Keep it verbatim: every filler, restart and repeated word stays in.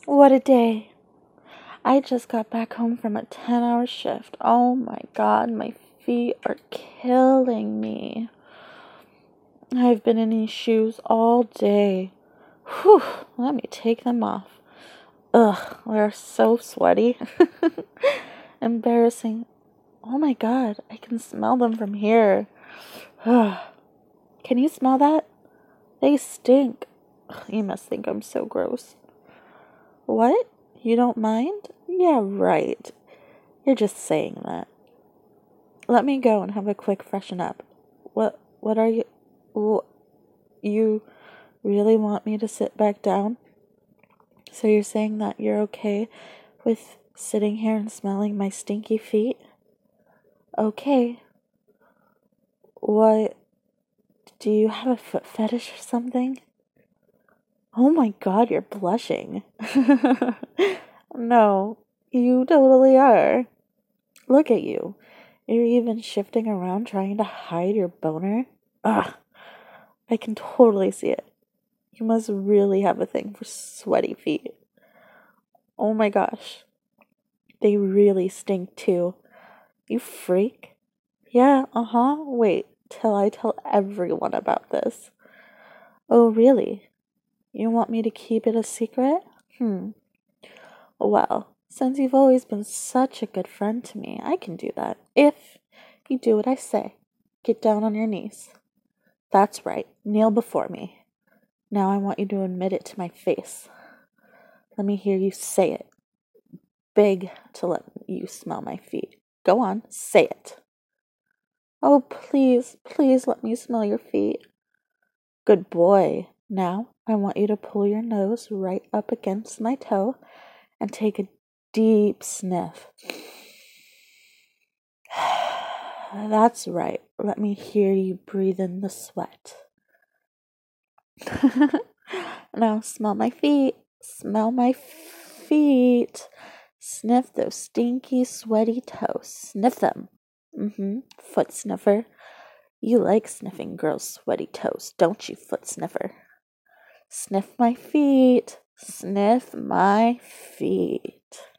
What a day. I just got back home from a ten hour shift. Oh my god, my feet are killing me. I've been in these shoes all day. Whew, let me take them off. Ugh, they're so sweaty. Embarrassing. Oh my god, I can smell them from here. Ugh. Can you smell that? They stink. Ugh, you must think I'm so gross. What? You don't mind? Yeah, right. You're just saying that. Let me go and have a quick freshen up. What what are you... Wh- you really want me to sit back down? So you're saying that you're okay with sitting here and smelling my stinky feet? Okay. What... Do you have a foot fetish or something? Oh my god, you're blushing. No, you totally are. Look at you. You're even shifting around trying to hide your boner. Ugh, I can totally see it. You must really have a thing for sweaty feet. Oh my gosh. They really stink too. You freak. Yeah, uh-huh. Wait till I tell everyone about this. Oh, really? You want me to keep it a secret? Hmm. Well, since you've always been such a good friend to me, I can do that. If you do what I say. Get down on your knees. That's right. Kneel before me. Now I want you to admit it to my face. Let me hear you say it. Beg to let you smell my feet. Go on, say it. Oh, please, please let me smell your feet. Good boy. Now I want you to pull your nose right up against my toe and take a deep sniff. That's right. Let me hear you breathe in the sweat. Now smell my feet. Smell my feet. Sniff those stinky, sweaty toes. Sniff them. Mm-hmm. Foot sniffer. You like sniffing girls' sweaty toes, don't you, foot sniffer? Sniff my feet. Sniff my feet.